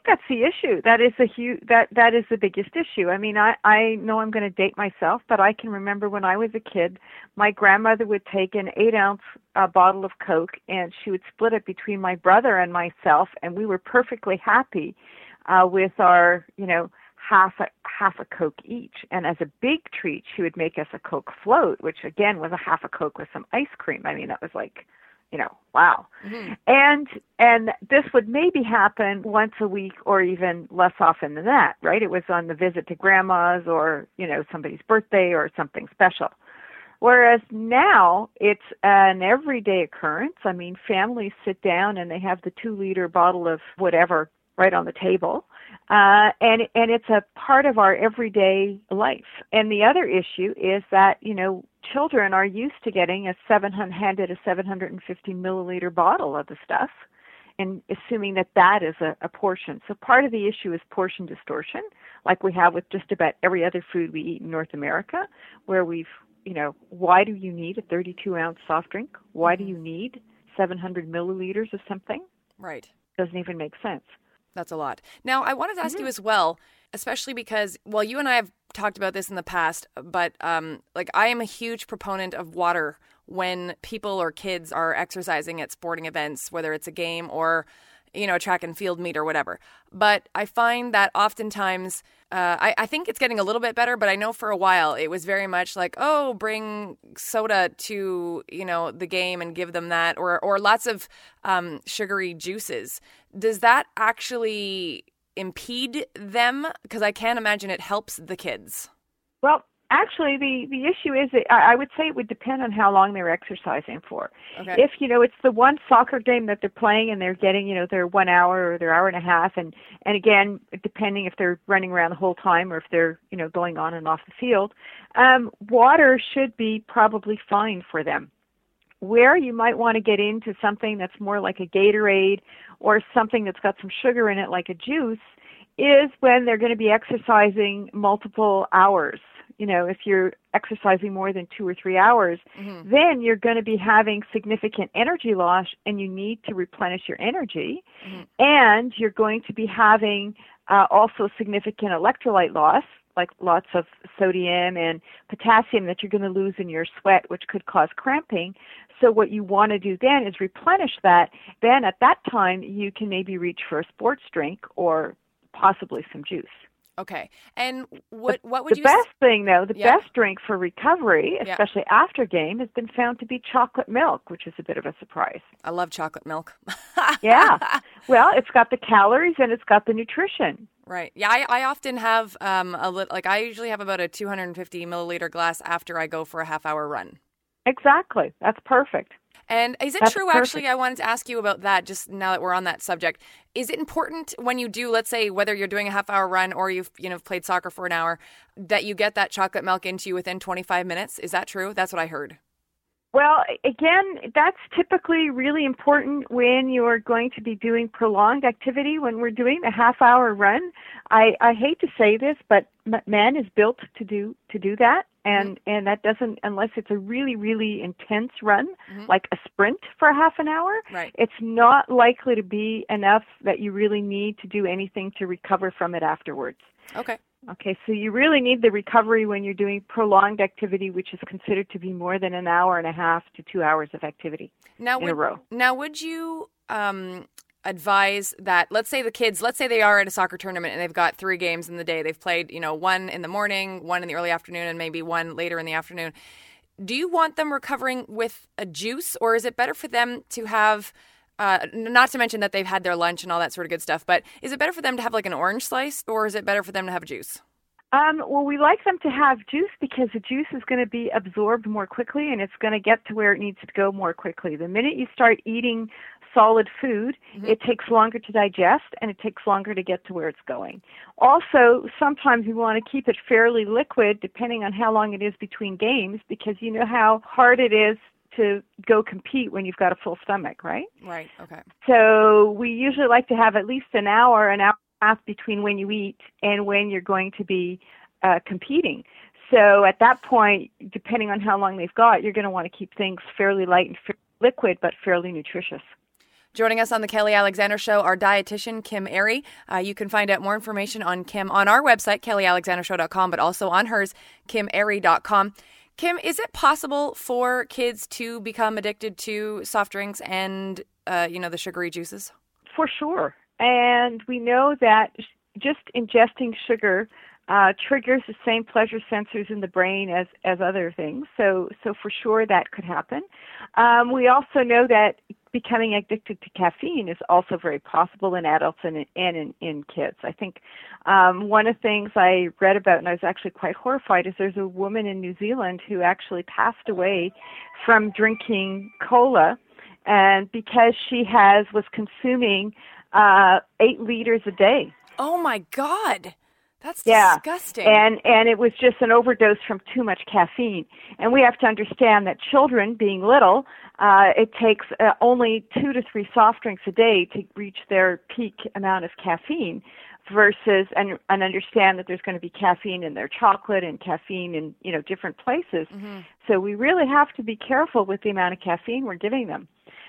that's the issue. That is the huge, that that is the biggest issue. I mean, I I know I'm going to date myself, but I can remember when I was a kid, my grandmother would take an eight ounce uh, bottle of Coke and she would split it between my brother and myself, and we were perfectly happy uh, with our, you know, half a half a Coke each. And as a big treat, she would make us a Coke float, which again was a half a Coke with some ice cream. I mean, that was like, you know, wow. Mm-hmm. And and this would maybe happen once a week or even less often than that, right? It was on the visit to grandma's or, you know, somebody's birthday or something special. Whereas now it's an everyday occurrence. I mean, families sit down and they have the two-liter bottle of whatever right on the table. Uh, and and it's a part of our everyday life. And the other issue is that, you know, children are used to getting a seven hundred handed a seven hundred fifty milliliter bottle of the stuff, and assuming that that is a, a portion. So part of the issue is portion distortion, like we have with just about every other food we eat in North America, where we've, you know, why do you need a thirty-two ounce soft drink? Why do you need seven hundred milliliters of something? Right. Doesn't even make sense. That's a lot. Now, I wanted to ask mm-hmm. you as well, especially because, well, you and I have talked about this in the past, but um, like I am a huge proponent of water when people or kids are exercising at sporting events, whether it's a game or, you know, a track and field meet or whatever. But I find that oftentimes, uh, I, I think it's getting a little bit better, but I know for a while it was very much like, oh, bring soda to, you know, the game and give them that, or or lots of um, sugary juices. Does that actually impede them? Because I can't imagine it helps the kids. Well, actually, the, the issue is that I, I would say it would depend on how long they're exercising for. Okay. If, you know, it's the one soccer game that they're playing and they're getting, you know, their one hour or their hour and a half, and, and again, depending if they're running around the whole time or if they're, you know, going on and off the field, um, water should be probably fine for them. Where you might want to get into something that's more like a Gatorade or something that's got some sugar in it like a juice is when they're going to be exercising multiple hours. You know, if you're exercising more than two or three hours, mm-hmm. then you're going to be having significant energy loss and you need to replenish your energy. Mm-hmm. And you're going to be having uh, also significant electrolyte loss, like lots of sodium and potassium that you're going to lose in your sweat, which could cause cramping. So what you want to do then is replenish that. Then at that time, you can maybe reach for a sports drink or possibly some juice. Okay. And what what would the you... The best s- thing, though, the yeah. best drink for recovery, especially yeah. after game, has been found to be chocolate milk, which is a bit of a surprise. I love chocolate milk. Yeah. Well, it's got the calories and it's got the nutrition. Right. Yeah, I, I often have um a little, like I usually have about a two hundred fifty milliliter glass after I go for a half hour run. Exactly. That's perfect. And is it That's true, perfect. actually, I wanted to ask you about that just now that we're on that subject. Is it important when you do, let's say, whether you're doing a half hour run or you've, you know, played soccer for an hour, that you get that chocolate milk into you within twenty-five minutes? Is that true? That's what I heard. Well, again, that's typically really important when you're going to be doing prolonged activity. When we're doing a half-hour run, I, I hate to say this, but man is built to do to do that, and mm-hmm. and that doesn't, unless it's a really, really intense run, mm-hmm. like a sprint for half an hour, right. It's not likely to be enough that you really need to do anything to recover from it afterwards. Okay. Okay, so you really need the recovery when you're doing prolonged activity, which is considered to be more than an hour and a half to two hours of activity now, in would, a row. Now, would you um, advise that, let's say the kids, let's say they are at a soccer tournament and they've got three games in the day. They've played, you know, one in the morning, one in the early afternoon, and maybe one later in the afternoon. Do you want them recovering with a juice, or is it better for them to have... Uh, not to mention that they've had their lunch and all that sort of good stuff, but is it better for them to have like an orange slice, or is it better for them to have a juice? Um, well, we like them to have juice because the juice is going to be absorbed more quickly and it's going to get to where it needs to go more quickly. The minute you start eating solid food, mm-hmm. it takes longer to digest and it takes longer to get to where it's going. Also, sometimes we want to keep it fairly liquid depending on how long it is between games, because you know how hard it is to go compete when you've got a full stomach, right? Right, okay. So we usually like to have at least an hour, an hour and a half between when you eat and when you're going to be uh, competing. So at that point, depending on how long they've got, you're going to want to keep things fairly light and fairly liquid, but fairly nutritious. Joining us on the Kelly Alexander Show, our dietitian, Kim Airy. Uh, you can find out more information on Kim on our website, kelly alexander show dot com, but also on hers, kim airy dot com. Kim, is it possible for kids to become addicted to soft drinks and, uh, you know, the sugary juices? For sure. And we know that just ingesting sugar uh, triggers the same pleasure sensors in the brain as, as other things. So, so for sure that could happen. Um, we also know that becoming addicted to caffeine is also very possible in adults and in, and in, in kids. I think um, one of the things I read about, and I was actually quite horrified, is there's a woman in New Zealand who actually passed away from drinking cola, and because she has was consuming uh, eight liters a day. Oh my God. That's yeah. disgusting. And and it was just an overdose from too much caffeine. And we have to understand that children, being little, uh, it takes uh, only two to three soft drinks a day to reach their peak amount of caffeine versus, and, and understand that there's going to be caffeine in their chocolate and caffeine in, you know, different places. Mm-hmm. So we really have to be careful with the amount of caffeine we're giving them.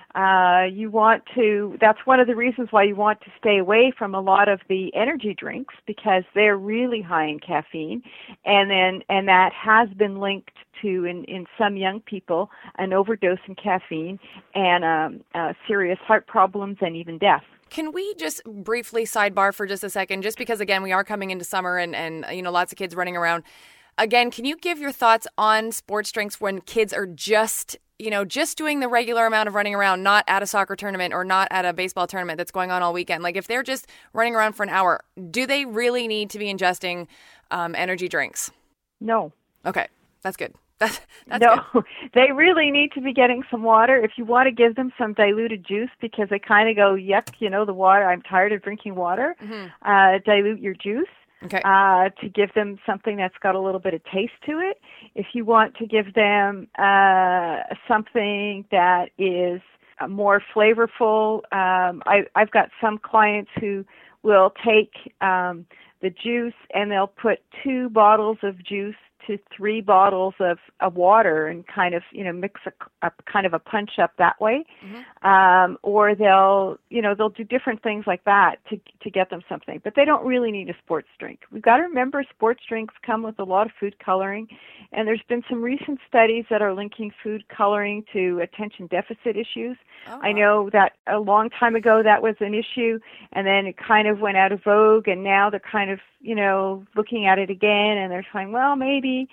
Uh, you want to, that's one of the reasons why you want to stay away from a lot of the energy drinks, because they're really high in caffeine, and then, and that has been linked to, in, in some young people, an overdose in caffeine and um, uh, serious heart problems and even death. Can we just briefly sidebar for just a second, just because, again, we are coming into summer and, and you know, lots of kids running around. Again, can you give your thoughts on sports drinks when kids are just, you know, just doing the regular amount of running around, not at a soccer tournament or not at a baseball tournament that's going on all weekend? Like, if they're just running around for an hour, do they really need to be ingesting um, energy drinks? No. Okay, that's good. That's, that's no, good. They really need to be getting some water. If you want to give them some diluted juice because they kind of go, yuck, you know, the water, I'm tired of drinking water, mm-hmm. uh, dilute your juice. Okay. Uh, to give them something that's got a little bit of taste to it. If you want to give them uh, something that is uh, more flavorful, um, I, I've got some clients who will take um, the juice and they'll put two bottles of juice to three bottles of, of water and kind of, you know, mix a, a kind of a punch up that way. Mm-hmm. Um, or they'll, you know, they'll do different things like that to to get them something. But they don't really need a sports drink. We've got to remember sports drinks come with a lot of food coloring. And there's been some recent studies that are linking food coloring to attention deficit issues. Oh, wow. I know that a long time ago that was an issue, and then it kind of went out of vogue, and now they're kind of, you know, looking at it again, and they're saying, well, maybe.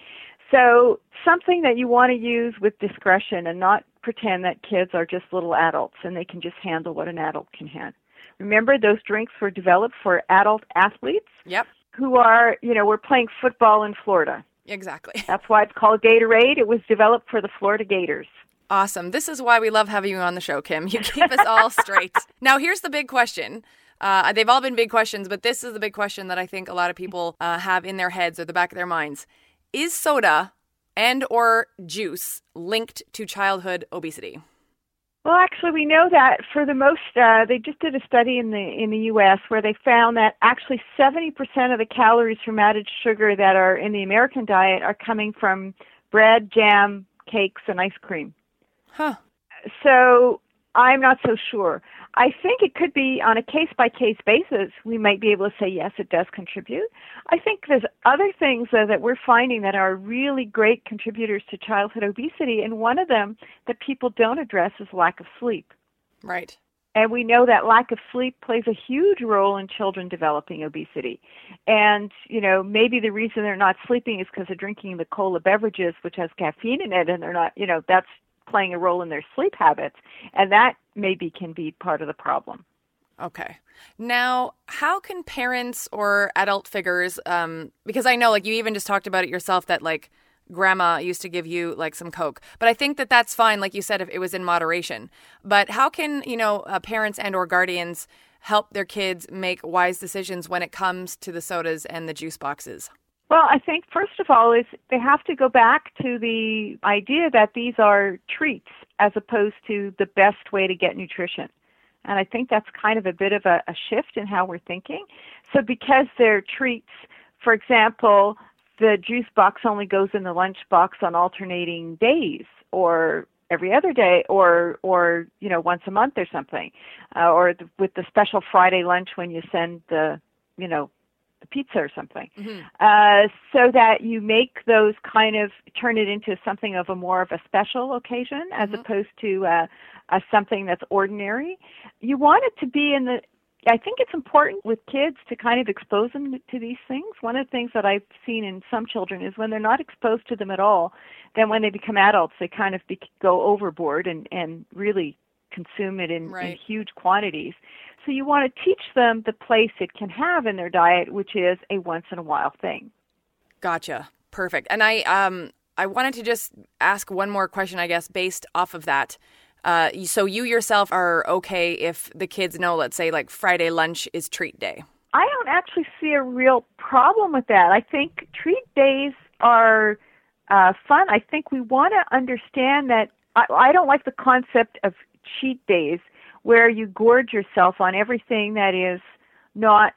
So something that you want to use with discretion and not pretend that kids are just little adults and they can just handle what an adult can handle. Remember, those drinks were developed for adult athletes. Yep. Who are, you know, we're playing football in Florida. Exactly. That's why it's called Gatorade. It was developed for the Florida Gators. Awesome. This is why we love having you on the show, Kim. You keep us all straight. Now, here's the big question. Uh, they've all been big questions, but this is the big question that I think a lot of people uh, have in their heads or the back of their minds. Is soda and or juice linked to childhood obesity? Well, actually, we know that for the most, uh, they just did a study in the in the U S where they found that actually seventy percent of the calories from added sugar that are in the American diet are coming from bread, jam, cakes, and ice cream. Huh. So I'm not so sure. I think it could be on a case-by-case basis. We might be able to say, yes, it does contribute. I think there's other things uh, that we're finding that are really great contributors to childhood obesity, and one of them that people don't address is lack of sleep. Right. And we know that lack of sleep plays a huge role in children developing obesity. And, you know, maybe the reason they're not sleeping is because they're drinking the cola beverages, which has caffeine in it, and they're not, you know, that's playing a role in their sleep habits, and that maybe can be part of the problem. Okay. Now, how can parents or adult figures, um, because I know, like, you even just talked about it yourself that, like, grandma used to give you, like, some Coke. But I think that that's fine, like you said, if it was in moderation. But how can, you know, uh, parents and or guardians help their kids make wise decisions when it comes to the sodas and the juice boxes? Well, I think, first of all, is they have to go back to the idea that these are treats as opposed to the best way to get nutrition. And I think that's kind of a bit of a, a shift in how we're thinking. So because they're treats, for example, the juice box only goes in the lunch box on alternating days, or every other day, or or you know once a month or something, uh, or th- with the special Friday lunch when you send the you know the pizza or something, mm-hmm. uh, so that you make those kind of turn it into something of a more of a special occasion as mm-hmm. opposed to uh, uh, something that's ordinary. You want it to be in the. I think it's important with kids to kind of expose them to these things. One of the things that I've seen in some children is when they're not exposed to them at all, then when they become adults, they kind of be, go overboard and, and really consume it in, right. in huge quantities. So you want to teach them the place it can have in their diet, which is a once-in-a-while thing. Gotcha. Perfect. And I um I wanted to just ask one more question, I guess, based off of that. Uh, so you yourself are okay if the kids know, let's say, like Friday lunch is treat day? I don't actually see a real problem with that. I think treat days are uh, fun. I think we want to understand that I, I don't like the concept of cheat days where you gorge yourself on everything that is not,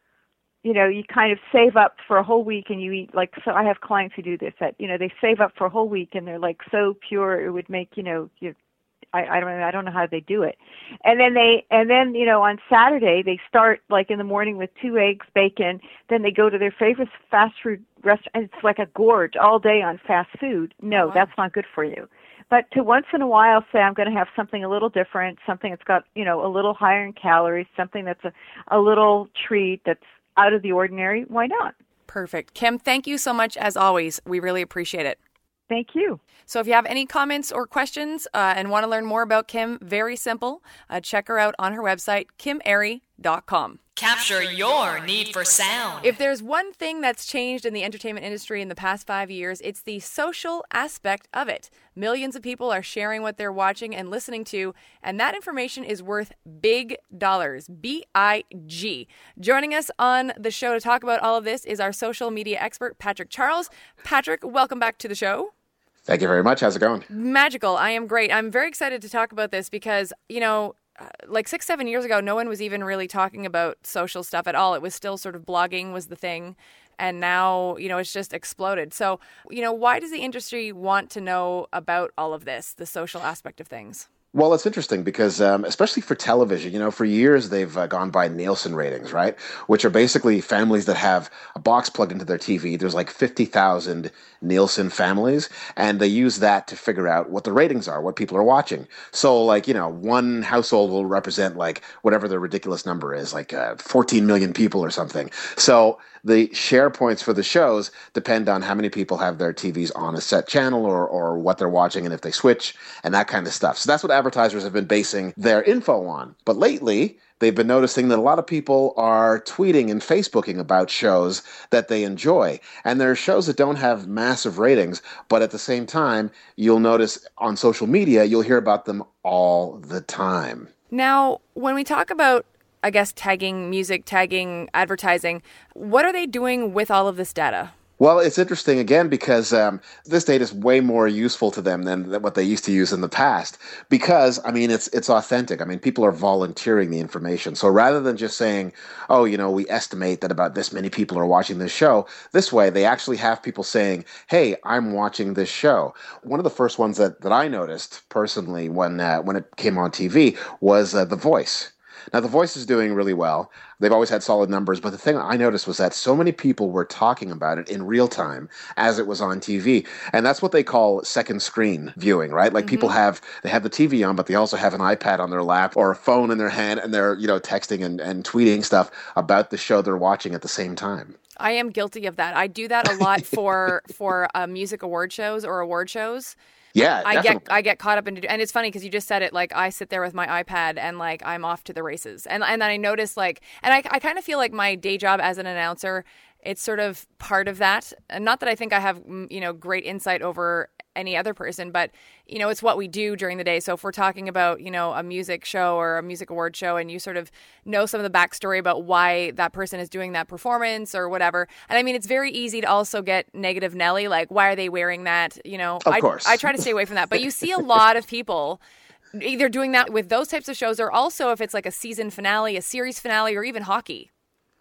you know, you kind of save up for a whole week and you eat, like, so I have clients who do this, that, you know, they save up for a whole week and they're like so pure it would make, you know, you I, I don't I don't know how they do it. And then they and then, you know, on Saturday they start like in the morning with two eggs, bacon, then they go to their favorite fast food restaurant and it's like a gorge all day on fast food. No, oh, wow. That's not good for you. But to once in a while say I'm going to have something a little different, something that's got, you know, a little higher in calories, something that's a, a little treat that's out of the ordinary, why not? Perfect. Kim, thank you so much as always. We really appreciate it. Thank you. So if you have any comments or questions uh, and want to learn more about Kim, very simple. Uh, check her out on her website, kim airy dot com. Capture your need for sound. If there's one thing that's changed in the entertainment industry in the past five years, it's the social aspect of it. Millions of people are sharing what they're watching and listening to, and that information is worth big dollars. B I G. Joining us on the show to talk about all of this is our social media expert, Patrick Charles. Patrick, welcome back to the show. Thank you very much. How's it going? Magical. I am great. I'm very excited to talk about this because, you know, Uh, like six, seven years ago, no one was even really talking about social stuff at all. It was still sort of blogging was the thing. And now, you know, it's just exploded. So, you know, why does the industry want to know about all of this, the social aspect of things? Well, it's interesting because, um, especially for television, you know, for years they've uh, gone by Nielsen ratings, right? Which are basically families that have a box plugged into their T V. There's like fifty thousand Nielsen families, and they use that to figure out what the ratings are, what people are watching. So, like, you know, one household will represent like whatever the ridiculous number is, like uh, fourteen million people or something. So the share points for the shows depend on how many people have their T Vs on a set channel or, or what they're watching and if they switch and that kind of stuff. So that's what advertisers have been basing their info on. But lately, they've been noticing that a lot of people are tweeting and Facebooking about shows that they enjoy. And there are shows that don't have massive ratings, but at the same time, you'll notice on social media, you'll hear about them all the time. Now, when we talk about, I guess, tagging music, tagging advertising, what are they doing with all of this data? Well, it's interesting, again, because um, this data is way more useful to them than, than what they used to use in the past. Because, I mean, it's it's authentic. I mean, people are volunteering the information. So rather than just saying, oh, you know, we estimate that about this many people are watching this show, this way they actually have people saying, hey, I'm watching this show. One of the first ones that, that I noticed personally when, uh, when it came on T V was uh, The Voice. Now, The Voice is doing really well. They've always had solid numbers, but the thing I noticed was that so many people were talking about it in real time as it was on T V. And that's what they call second screen viewing, right? Like mm-hmm. people have, they have the T V on, but they also have an iPad on their lap or a phone in their hand, and they're, you know, texting and, and tweeting stuff about the show they're watching at the same time. I am guilty of that. I do that a lot for, for uh, music award shows or award shows. Yeah, I definitely. get I get caught up in, and it's funny because you just said it. Like I sit there with my iPad and like I'm off to the races, and and then I notice like, and I I kind of feel like my day job as an announcer, it's sort of part of that. And not that I think I have you know great insight over any other person, but you know it's what we do during the day. So if we're talking about you know a music show or a music award show, and you sort of know some of the backstory about why that person is doing that performance or whatever, and I mean it's very easy to also get negative Nelly, like why are they wearing that? You know, of I, course. I try to stay away from that, but you see a lot of people either doing that with those types of shows, or also if it's like a season finale, a series finale, or even hockey.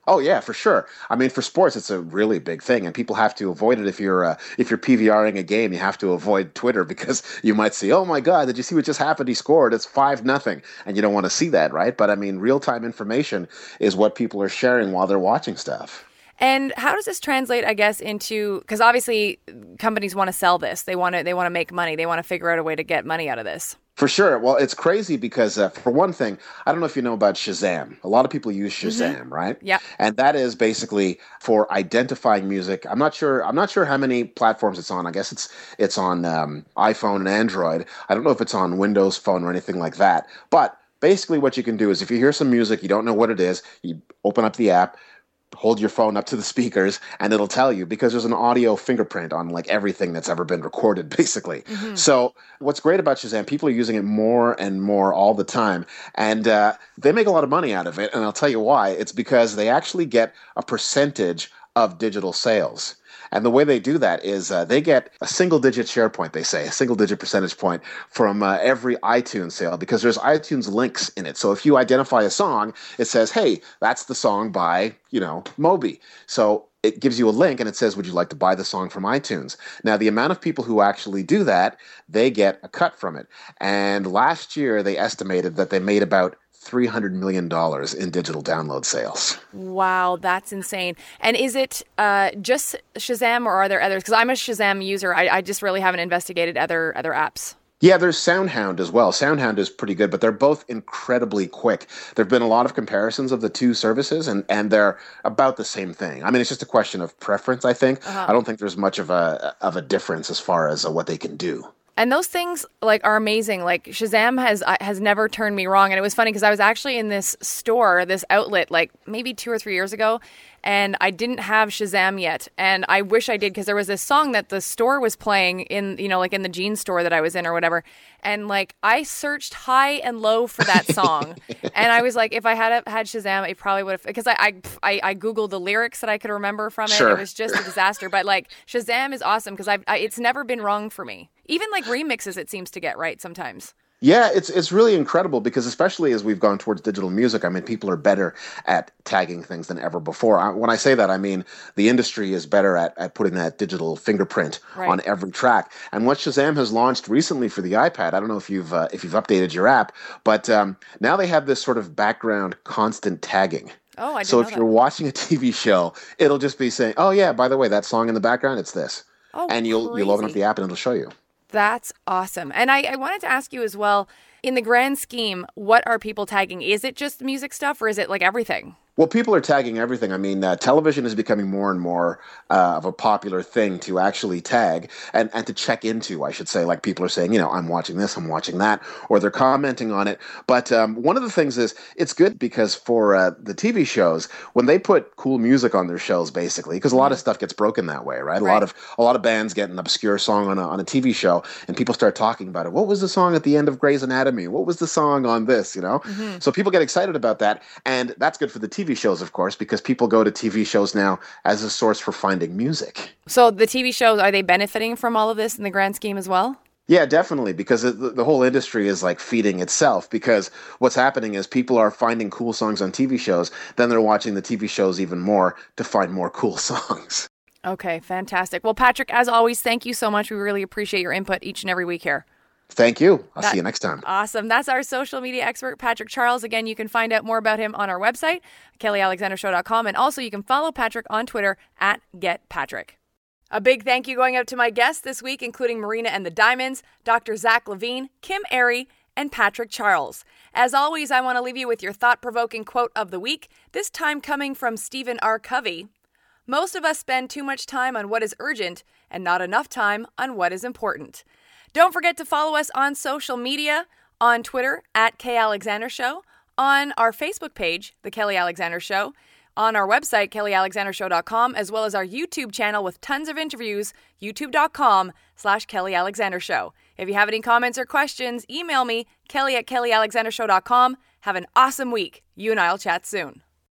Oh yeah, for sure. I mean, for sports, it's a really big thing, and people have to avoid it. If you're uh, if you're PVRing a game, you have to avoid Twitter because you might see, "Oh my God, did you see what just happened? He scored. It's five nothing," and you don't want to see that, right? But I mean, real time information is what people are sharing while they're watching stuff. And how does this translate, I guess, into, because obviously companies want to sell this, they want to they want to make money, they want to figure out a way to get money out of this. For sure. Well, it's crazy because, uh, for one thing, I don't know if you know about Shazam. A lot of people use Shazam, mm-hmm. right? Yeah. And that is basically for identifying music. I'm not sure. I'm not sure how many platforms it's on. I guess it's it's on um, iPhone and Android. I don't know if it's on Windows Phone or anything like that. But basically, what you can do is, if you hear some music, you don't know what it is, you open up the app, hold your phone up to the speakers, and it'll tell you, because there's an audio fingerprint on like everything that's ever been recorded, basically. Mm-hmm. So what's great about Shazam, people are using it more and more all the time, and uh, they make a lot of money out of it, and I'll tell you why. It's because they actually get a percentage of digital sales. And the way they do that is uh, they get a single-digit share point, they say, a single-digit percentage point from uh, every iTunes sale, because there's iTunes links in it. So if you identify a song, it says, hey, that's the song by, you know, Moby. So it gives you a link and it says, would you like to buy the song from iTunes? Now, the amount of people who actually do that, they get a cut from it. And last year, they estimated that they made about three hundred million dollars in digital download sales. Wow, that's insane. And is it uh, just Shazam, or are there others? Because I'm a Shazam user. I, I just really haven't investigated other other apps. Yeah, there's SoundHound as well. SoundHound is pretty good, but they're both incredibly quick. There have been a lot of comparisons of the two services, and, and they're about the same thing. I mean, it's just a question of preference, I think. Uh-huh. I don't think there's much of a of a difference as far as uh, what they can do. And those things like are amazing. Like Shazam has uh, has never turned me wrong. And it was funny because I was actually in this store, this outlet, like maybe two or three years ago, and I didn't have Shazam yet. And I wish I did, because there was this song that the store was playing in, you know, like in the jeans store that I was in or whatever. And like I searched high and low for that song, and I was like, if I had had Shazam, it probably would have, because I, I I I googled the lyrics that I could remember from it. Sure. It was just a disaster. But like Shazam is awesome because I've I, it's never been wrong for me. Even like remixes, it seems to get right sometimes. Yeah, it's it's really incredible, because especially as we've gone towards digital music, I mean, people are better at tagging things than ever before. I, when I say that, I mean the industry is better at, at putting that digital fingerprint right on every track. And what Shazam has launched recently for the iPad, I don't know if you've uh, if you've updated your app, but um, now they have this sort of background constant tagging. Oh, I didn't So know if that. you're watching a T V show, it'll just be saying, "Oh yeah, by the way, that song in the background, it's this," oh, and you'll crazy. you'll open up the app and it'll show you. That's awesome. And I, I wanted to ask you as well, in the grand scheme, what are people tagging? Is it just music stuff, or is it like everything? Well, people are tagging everything. I mean, uh, television is becoming more and more uh, of a popular thing to actually tag and, and to check into, I should say. Like people are saying, you know, I'm watching this, I'm watching that, or they're commenting on it. But um, one of the things is it's good because for uh, the T V shows, when they put cool music on their shows, basically, because a lot of stuff gets broken that way, right? A Right. lot of a lot of bands get an obscure song on a, on a T V show, and people start talking about it. What was the song at the end of Grey's Anatomy? What was the song on this, you know? Mm-hmm. So people get excited about that, and that's good for the T V shows, of course, because people go to T V shows now as a source for finding music. So the T V shows, are they benefiting from all of this in the grand scheme as well? Yeah, definitely, because the, the whole industry is like feeding itself, because what's happening is people are finding cool songs on T V shows, then they're watching the T V shows even more to find more cool songs. Okay, fantastic. Well, Patrick, as always, thank you so much. We really appreciate your input each and every week here. Thank you. I'll That- see you next time. Awesome. That's our social media expert, Patrick Charles. Again, you can find out more about him on our website, kelly alexander show dot com, and also you can follow Patrick on Twitter at get patrick. A big thank you going out to my guests this week, including Marina and the Diamonds, Doctor Zach Levine, Kim Airy, and Patrick Charles. As always, I want to leave you with your thought-provoking quote of the week, this time coming from Stephen R. Covey. Most of us spend too much time on what is urgent and not enough time on what is important. Don't forget to follow us on social media, on Twitter at K Alexander Show, on our Facebook page, The Kelly Alexander Show, on our website, kelly alexander show dot com, as well as our YouTube channel with tons of interviews, youtube dot com slash Kelly Alexander Show. If you have any comments or questions, email me, kelly at kelly alexander show dot com. Have an awesome week. You and I will chat soon.